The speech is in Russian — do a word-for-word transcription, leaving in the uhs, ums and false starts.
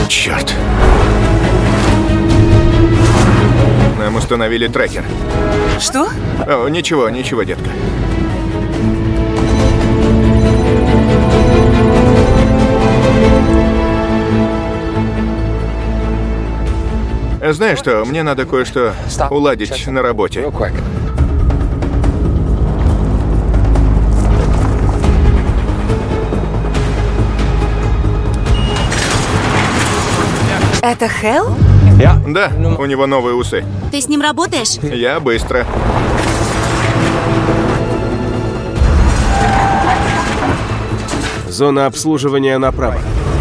Черт. Нам установили трекер. Что? О, ничего, ничего, детка. Знаешь что, мне надо кое-что уладить на работе. Это Хэл? Да, у него новые усы. Ты с ним работаешь? Я быстро. Зона обслуживания направо.